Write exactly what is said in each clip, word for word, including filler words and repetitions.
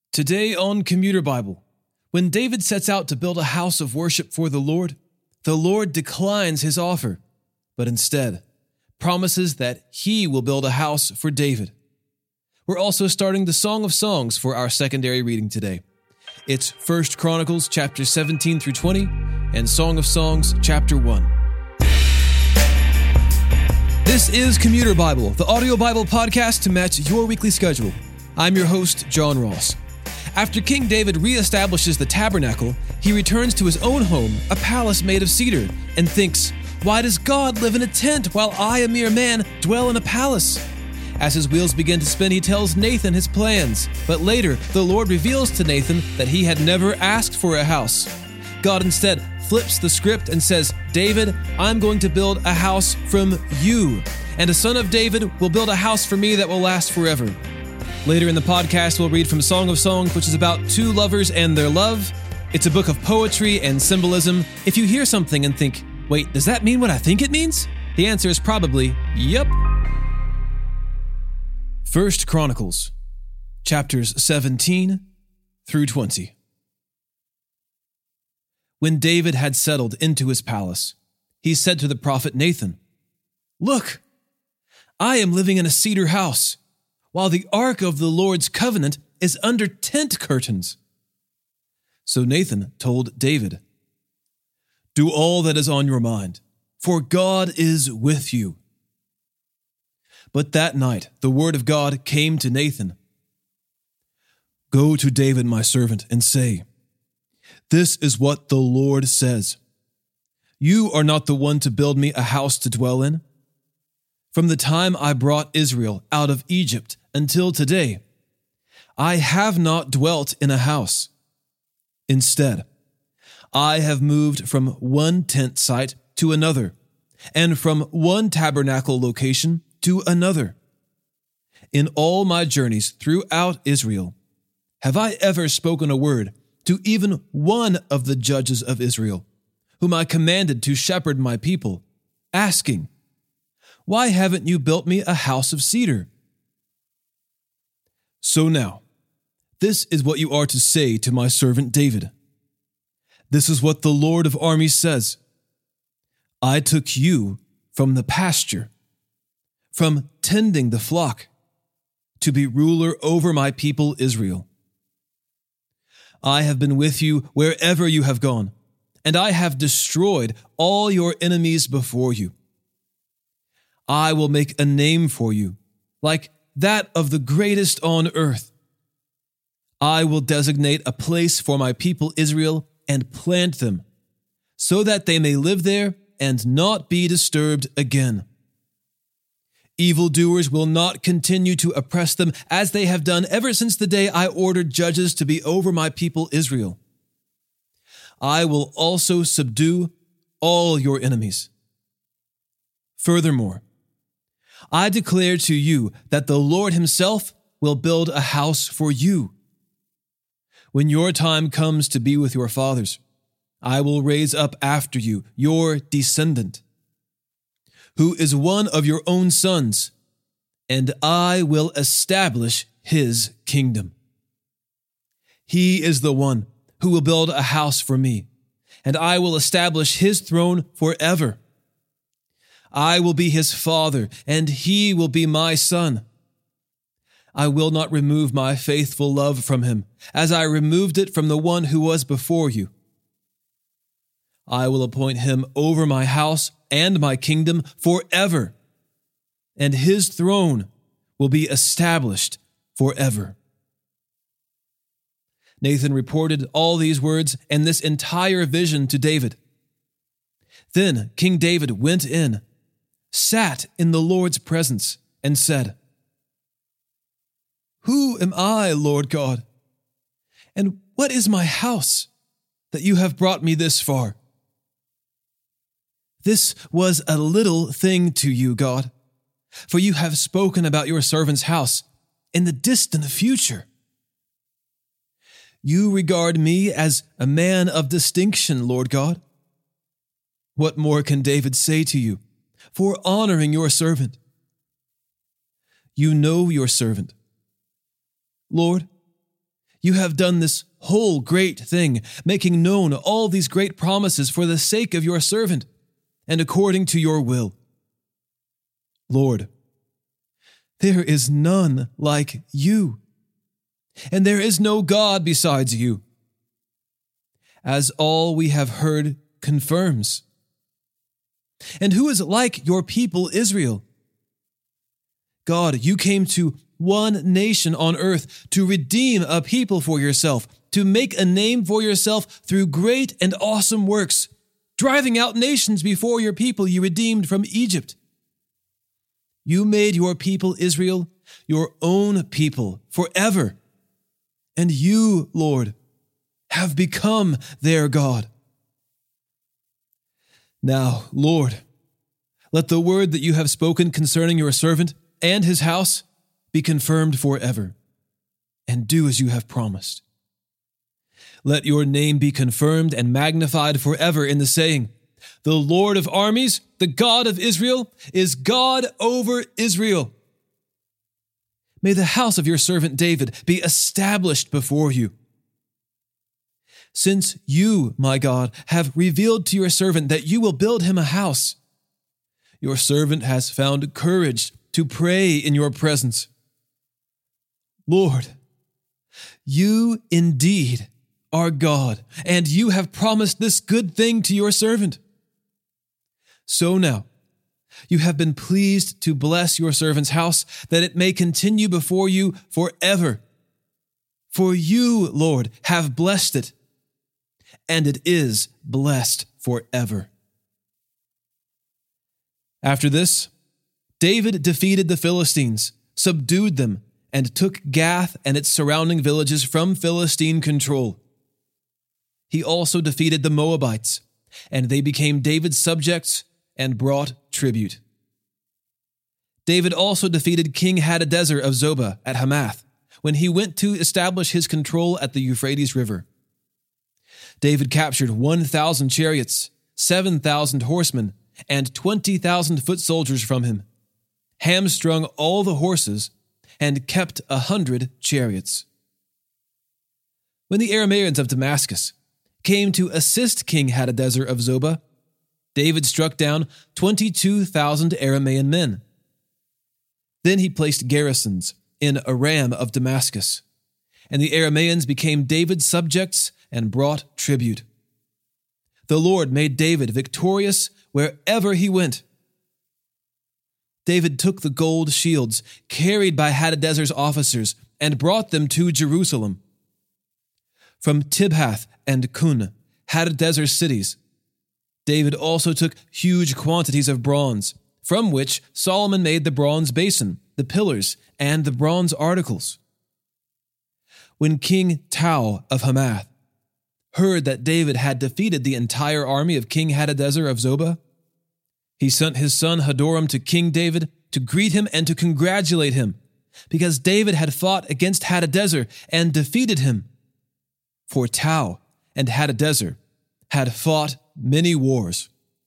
Today on Commuter Bible, when David sets out to build a house of worship for the Lord, the Lord declines his offer, but instead promises that he will build a house for David. We're also starting the Song of Songs for our secondary reading today. It's First Chronicles chapter seventeen through twenty and Song of Songs chapter one. This is Commuter Bible, the audio Bible podcast to match your weekly schedule. I'm your host, John Ross. After King David reestablishes the tabernacle, he returns to his own home, a palace made of cedar, and thinks, "Why does God live in a tent while I, a mere man, dwell in a palace?" As his wheels begin to spin, he tells Nathan his plans, but later the Lord reveals to Nathan that he had never asked for a house. God instead flips the script and says, "David, I'm going to build a house from you, and a son of David will build a house for me that will last forever." Later in the podcast, we'll read from Song of Songs, which is about two lovers and their love. It's a book of poetry and symbolism. If you hear something and think, wait, does that mean what I think it means? The answer is probably, yep. First Chronicles, chapters seventeen through twenty. When David had settled into his palace, he said to the prophet Nathan, "Look, I am living in a cedar house, while the ark of the Lord's covenant is under tent curtains." So Nathan told David, "Do all that is on your mind, for God is with you." But that night the word of God came to Nathan. "Go to David my servant and say, 'This is what the Lord says. You are not the one to build me a house to dwell in. From the time I brought Israel out of Egypt until today, I have not dwelt in a house. Instead, I have moved from one tent site to another, and from one tabernacle location to another. In all my journeys throughout Israel, have I ever spoken a word to even one of the judges of Israel, whom I commanded to shepherd my people, asking, 'Why haven't you built me a house of cedar?' So now, this is what you are to say to my servant David. This is what the Lord of armies says. I took you from the pasture, from tending the flock, to be ruler over my people Israel. I have been with you wherever you have gone, and I have destroyed all your enemies before you. I will make a name for you, like that of the greatest on earth. I will designate a place for my people Israel and plant them, so that they may live there and not be disturbed again. Evildoers will not continue to oppress them as they have done ever since the day I ordered judges to be over my people Israel. I will also subdue all your enemies. Furthermore, I declare to you that the Lord himself will build a house for you. When your time comes to be with your fathers, I will raise up after you your descendant, who is one of your own sons, and I will establish his kingdom. He is the one who will build a house for me, and I will establish his throne forever. I will be his father, and he will be my son. I will not remove my faithful love from him, as I removed it from the one who was before you. I will appoint him over my house and my kingdom forever, and his throne will be established forever." Nathan reported all these words and this entire vision to David. Then King David went in, sat in the Lord's presence, and said, "Who am I, Lord God? And what is my house that you have brought me this far? This was a little thing to you, God, for you have spoken about your servant's house in the distant future. You regard me as a man of distinction, Lord God. What more can David say to you for honoring your servant? You know your servant. Lord, You have done this whole great thing, making known all these great promises for the sake of your servant, and according to your will. Lord, there is none like you, and there is no God besides you, as all we have heard confirms. And who is like your people Israel? God, you came to one nation on earth to redeem a people for yourself, to make a name for yourself through great and awesome works, driving out nations before your people you redeemed from Egypt. You made your people Israel your own people forever, and you, Lord, have become their God. Now, Lord, let the word that you have spoken concerning your servant and his house be confirmed forever, and do as you have promised. Let your name be confirmed and magnified forever in the saying, the Lord of armies, the God of Israel, is God over Israel. May the house of your servant David be established before you. Since you, my God, have revealed to your servant that you will build him a house, your servant has found courage to pray in your presence. Lord, you indeed are God, and you have promised this good thing to your servant. So now, you have been pleased to bless your servant's house, that it may continue before you forever. For you, Lord, have blessed it, and it is blessed forever. After this, David defeated the Philistines, subdued them, and took Gath and its surrounding villages from Philistine control. He also defeated the Moabites, and they became David's subjects and brought tribute. David also defeated King Hadadezer of Zobah at Hamath, when he went to establish his control at the Euphrates River. David captured one thousand chariots, seven thousand horsemen, and twenty thousand foot soldiers from him, hamstrung all the horses, and kept a hundred chariots. When the Arameans of Damascus came to assist King Hadadezer of Zobah, David struck down twenty-two thousand Aramean men. Then he placed garrisons in Aram of Damascus, and the Arameans became David's subjects and brought tribute. The Lord made David victorious wherever he went. David took the gold shields carried by Hadadezer's officers and brought them to Jerusalem. From Tibhath and Kun, Hadadezer's cities, David also took huge quantities of bronze, from which Solomon made the bronze basin, the pillars, and the bronze articles. When King Tau of Hamath heard that David had defeated the entire army of King Hadadezer of Zobah, he sent his son Hadoram to King David to greet him and to congratulate him, because David had fought against Hadadezer and defeated him. For Tau and Hadadezer had fought many wars.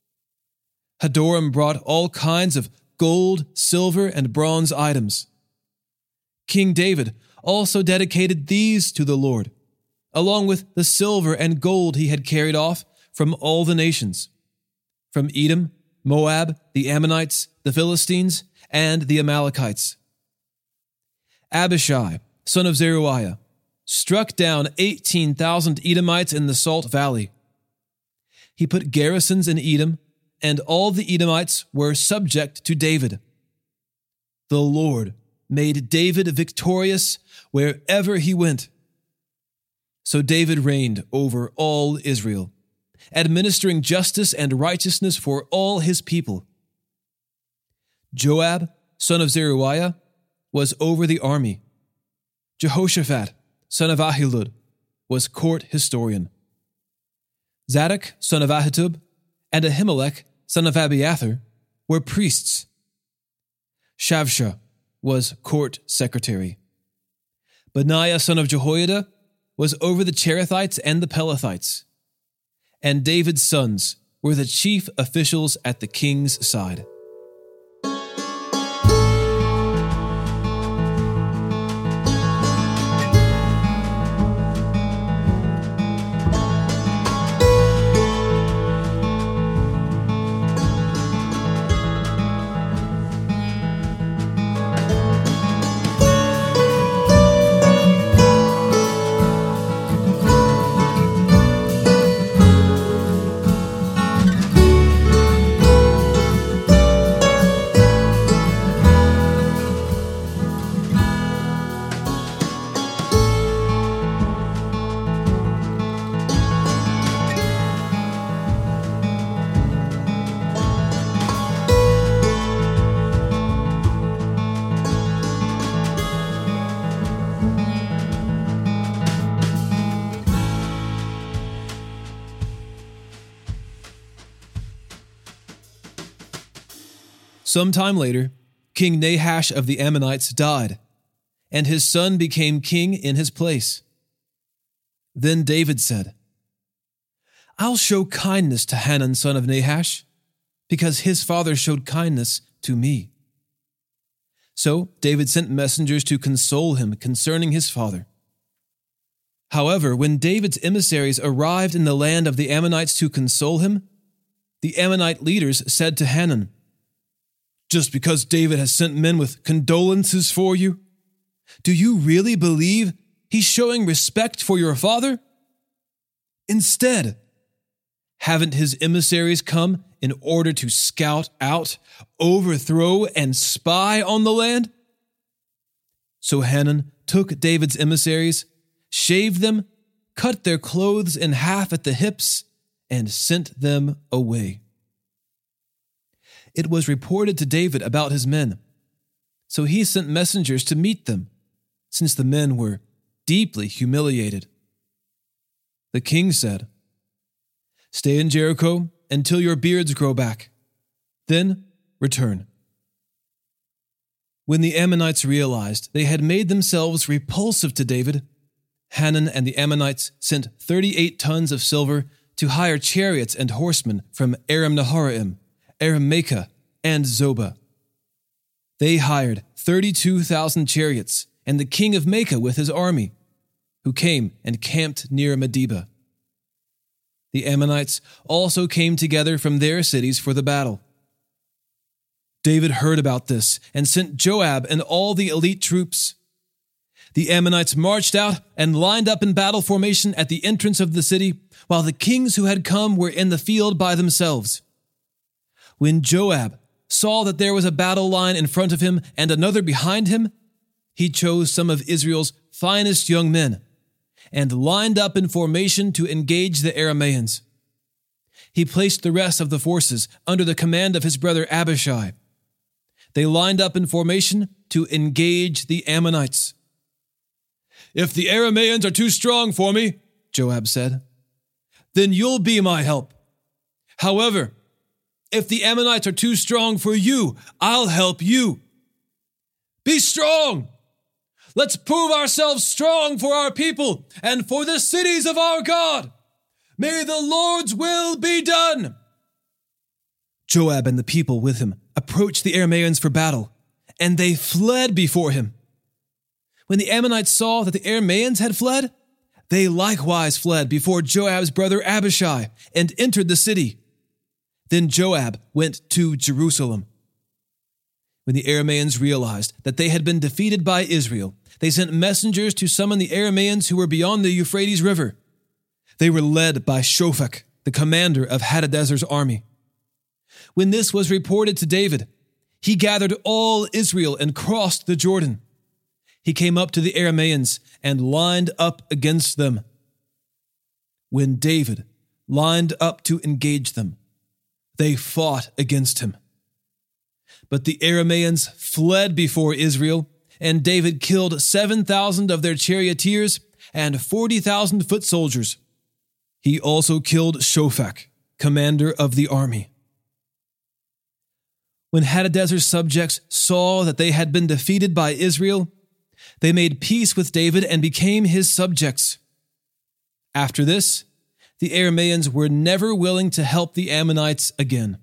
Hadoram brought all kinds of gold, silver, and bronze items. King David also dedicated these to the Lord, along with the silver and gold he had carried off from all the nations, from Edom, Moab, the Ammonites, the Philistines, and the Amalekites. Abishai, son of Zeruiah, struck down eighteen thousand Edomites in the Salt Valley. He put garrisons in Edom, and all the Edomites were subject to David. The Lord made David victorious wherever he went. So David reigned over all Israel, administering justice and righteousness for all his people. Joab, son of Zeruiah, was over the army. Jehoshaphat, son of Ahilud, was court historian. Zadok, son of Ahitub, and Ahimelech, son of Abiathar, were priests. Shavsha was court secretary. Benaiah, son of Jehoiada, was over the Cherethites and the Pelethites. And David's sons were the chief officials at the king's side. Some time later, King Nahash of the Ammonites died, and his son became king in his place. Then David said, I'll show kindness to Hanun son of Nahash, because his father showed kindness to me. So David sent messengers to console him concerning his father. However, when David's emissaries arrived in the land of the Ammonites to console him, the Ammonite leaders said to Hanun, Just because David has sent men with condolences for you, do you really believe he's showing respect for your father? Instead, haven't his emissaries come in order to scout out, overthrow, and spy on the land? So Hanun took David's emissaries, shaved them, cut their clothes in half at the hips, and sent them away. It was reported to David about his men, so he sent messengers to meet them, since the men were deeply humiliated. The king said, Stay in Jericho until your beards grow back. Then return. When the Ammonites realized they had made themselves repulsive to David, Hanun and the Ammonites sent thirty-eight tons of silver to hire chariots and horsemen from Aram-Naharaim, Aram-Maacah, and Zobah. They hired thirty-two thousand chariots and the king of Maacah with his army, who came and camped near Medeba. The Ammonites also came together from their cities for the battle. David heard about this and sent Joab and all the elite troops. The Ammonites marched out and lined up in battle formation at the entrance of the city, while the kings who had come were in the field by themselves. When Joab saw that there was a battle line in front of him and another behind him, he chose some of Israel's finest young men and lined up in formation to engage the Arameans. He placed the rest of the forces under the command of his brother Abishai. They lined up in formation to engage the Ammonites. If the Arameans are too strong for me, Joab said, then you'll be my help. However, if the Ammonites are too strong for you, I'll help you. Be strong! Let's prove ourselves strong for our people and for the cities of our God. May the Lord's will be done. Joab and the people with him approached the Arameans for battle, and they fled before him. When the Ammonites saw that the Arameans had fled, they likewise fled before Joab's brother Abishai and entered the city. Then Joab went to Jerusalem. When the Arameans realized that they had been defeated by Israel, they sent messengers to summon the Arameans who were beyond the Euphrates River. They were led by Shophak, the commander of Hadadezer's army. When this was reported to David, he gathered all Israel and crossed the Jordan. He came up to the Arameans and lined up against them. When David lined up to engage them, they fought against him. But the Arameans fled before Israel, and David killed seven thousand of their charioteers and forty thousand foot soldiers. He also killed Shophak, commander of the army. When Hadadezer's subjects saw that they had been defeated by Israel, they made peace with David and became his subjects. After this, the Arameans were never willing to help the Ammonites again.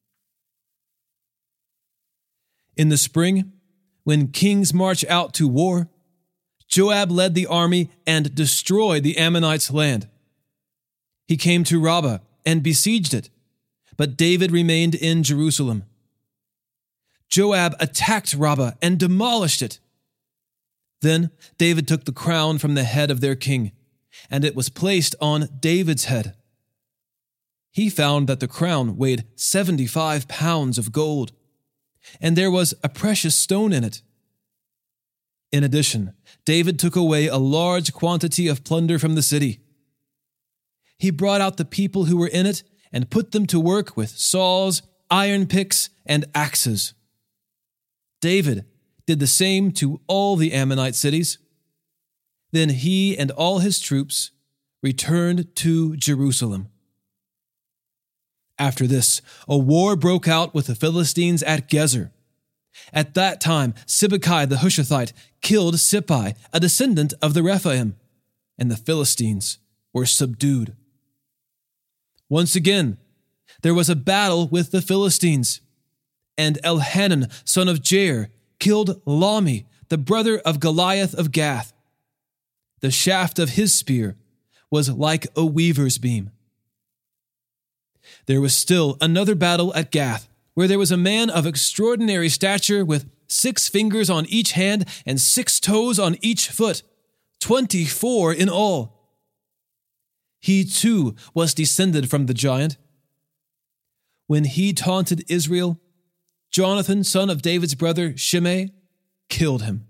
In the spring, when kings march out to war, Joab led the army and destroyed the Ammonites' land. He came to Rabbah and besieged it, but David remained in Jerusalem. Joab attacked Rabbah and demolished it. Then David took the crown from the head of their king, and it was placed on David's head. He found that the crown weighed seventy-five pounds of gold, and there was a precious stone in it. In addition, David took away a large quantity of plunder from the city. He brought out the people who were in it and put them to work with saws, iron picks, and axes. David did the same to all the Ammonite cities. Then he and all his troops returned to Jerusalem. After this, a war broke out with the Philistines at Gezer. At that time, Sibbecai the Hushathite killed Sippai, a descendant of the Rephaim, and the Philistines were subdued. Once again, there was a battle with the Philistines, and Elhanan, son of Jair, killed Lahmi, the brother of Goliath of Gath. The shaft of his spear was like a weaver's beam. There was still another battle at Gath, where there was a man of extraordinary stature with six fingers on each hand and six toes on each foot, twenty-four in all. He too was descended from the giant. When he taunted Israel, Jonathan, son of David's brother Shimei, killed him.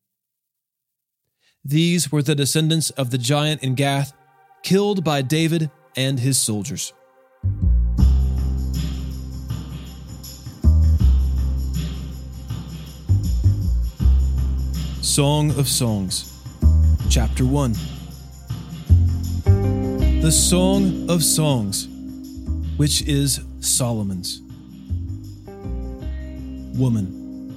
These were the descendants of the giant in Gath, killed by David and his soldiers. Song of Songs, Chapter one. The Song of Songs, which is Solomon's. Woman.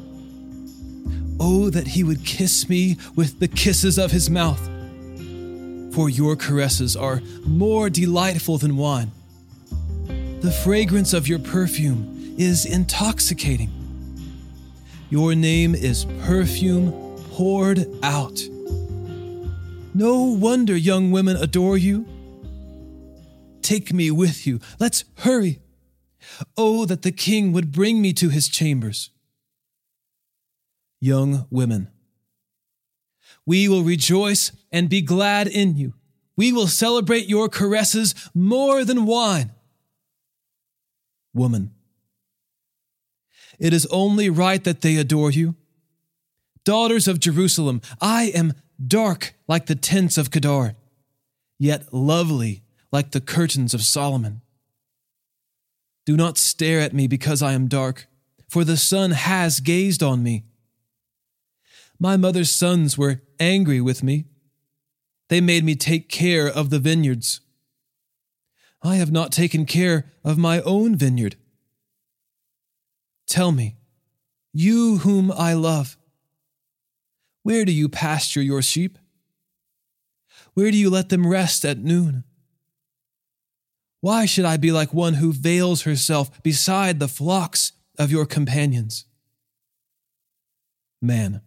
Oh, that he would kiss me with the kisses of his mouth, for your caresses are more delightful than wine. The fragrance of your perfume is intoxicating. Your name is perfume poured out. No wonder young women adore you. Take me with you. Let's hurry. Oh, that the king would bring me to his chambers. Young women. We will rejoice and be glad in you. We will celebrate your caresses more than wine. Woman. It is only right that they adore you. Daughters of Jerusalem, I am dark like the tents of Kedar, yet lovely like the curtains of Solomon. Do not stare at me because I am dark, for the sun has gazed on me. My mother's sons were angry with me. They made me take care of the vineyards. I have not taken care of my own vineyard. Tell me, you whom I love, where do you pasture your sheep? Where do you let them rest at noon? Why should I be like one who veils herself beside the flocks of your companions? Man.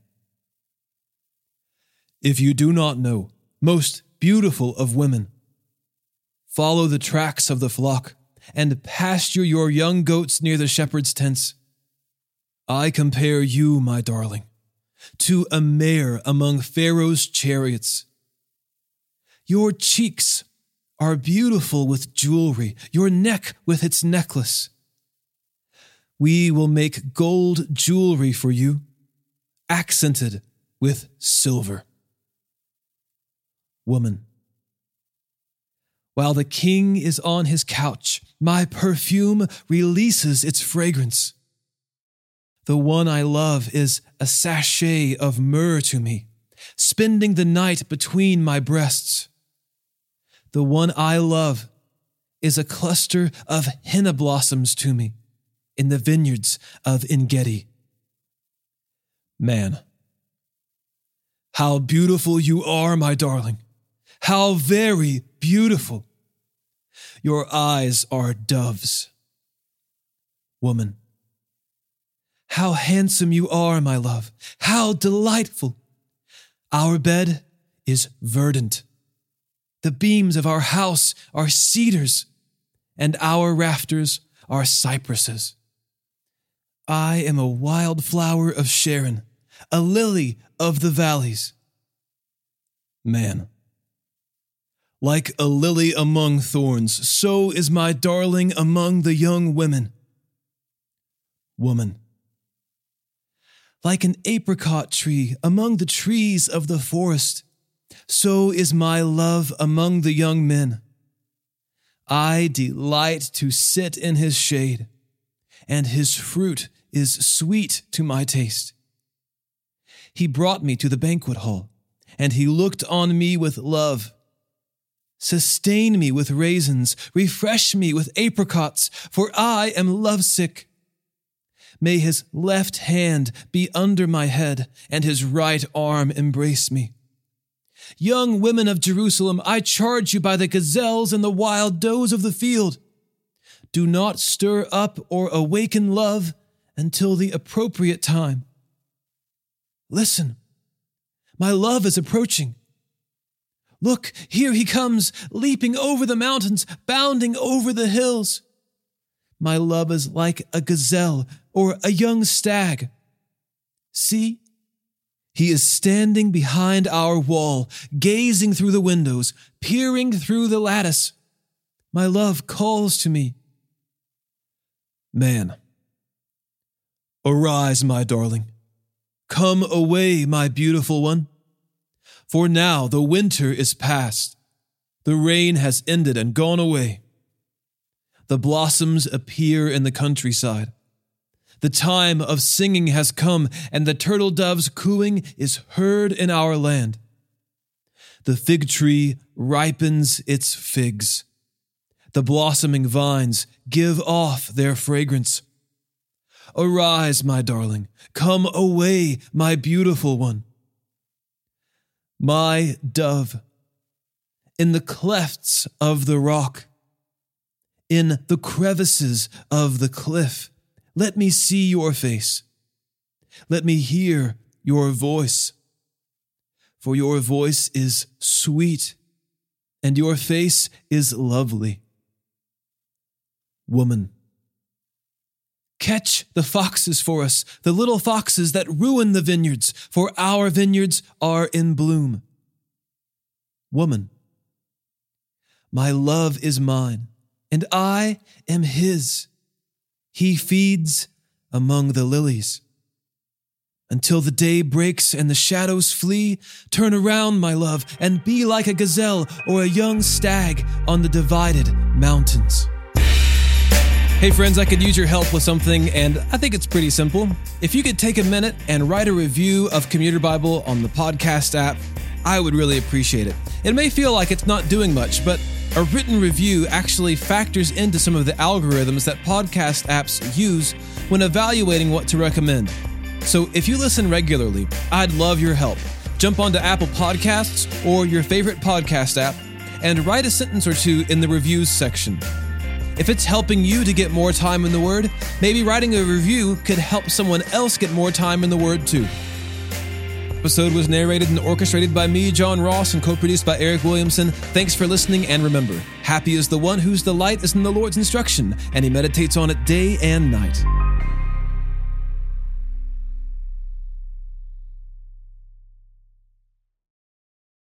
If you do not know, most beautiful of women, follow the tracks of the flock and pasture your young goats near the shepherd's tents. I compare you, my darling, to a mare among Pharaoh's chariots. Your cheeks are beautiful with jewelry, your neck with its necklace. We will make gold jewelry for you, accented with silver. Woman. While the king is on his couch, my perfume releases its fragrance. The one I love is a sachet of myrrh to me, spending the night between my breasts. The one I love is a cluster of henna blossoms to me in the vineyards of En-gedi. Man. How beautiful you are, my darling. How very beautiful. Your eyes are doves. Woman. How handsome you are, my love. How delightful. Our bed is verdant. The beams of our house are cedars, and our rafters are cypresses. I am a wild flower of Sharon, a lily of the valleys. Man. Like a lily among thorns, so is my darling among the young women. Woman. Like an apricot tree among the trees of the forest, so is my love among the young men. I delight to sit in his shade, and his fruit is sweet to my taste. He brought me to the banquet hall, and he looked on me with love. Sustain me with raisins, refresh me with apricots, for I am lovesick. May his left hand be under my head, and his right arm embrace me. Young women of Jerusalem, I charge you by the gazelles and the wild does of the field. Do not stir up or awaken love until the appropriate time. Listen, my love is approaching. Look, here he comes, leaping over the mountains, bounding over the hills. My love is like a gazelle or a young stag. See, he is standing behind our wall, gazing through the windows, peering through the lattice. My love calls to me. Man, arise, my darling. Come away, my beautiful one. For now the winter is past. The rain has ended and gone away. The blossoms appear in the countryside. The time of singing has come, and the turtle dove's cooing is heard in our land. The fig tree ripens its figs. The blossoming vines give off their fragrance. Arise, my darling. Come away, my beautiful one. My dove, in the clefts of the rock, in the crevices of the cliff, let me see your face. Let me hear your voice. For your voice is sweet, and your face is lovely. Woman, catch the foxes for us, the little foxes that ruin the vineyards, for our vineyards are in bloom. Woman, my love is mine, and I am his. He feeds among the lilies. Until the day breaks and the shadows flee, turn around, my love, and be like a gazelle or a young stag on the divided mountains. Hey friends, I could use your help with something, and I think it's pretty simple. If you could take a minute and write a review of Commuter Bible on the podcast app, I would really appreciate it. It may feel like it's not doing much, but a written review actually factors into some of the algorithms that podcast apps use when evaluating what to recommend. So if you listen regularly, I'd love your help. Jump onto Apple Podcasts or your favorite podcast app and write a sentence or two in the reviews section. If it's helping you to get more time in the Word, maybe writing a review could help someone else get more time in the Word too. The episode was narrated and orchestrated by me, John Ross, and co-produced by Eric Williamson. Thanks for listening, and remember, happy is the one whose delight is in the Lord's instruction, and he meditates on it day and night.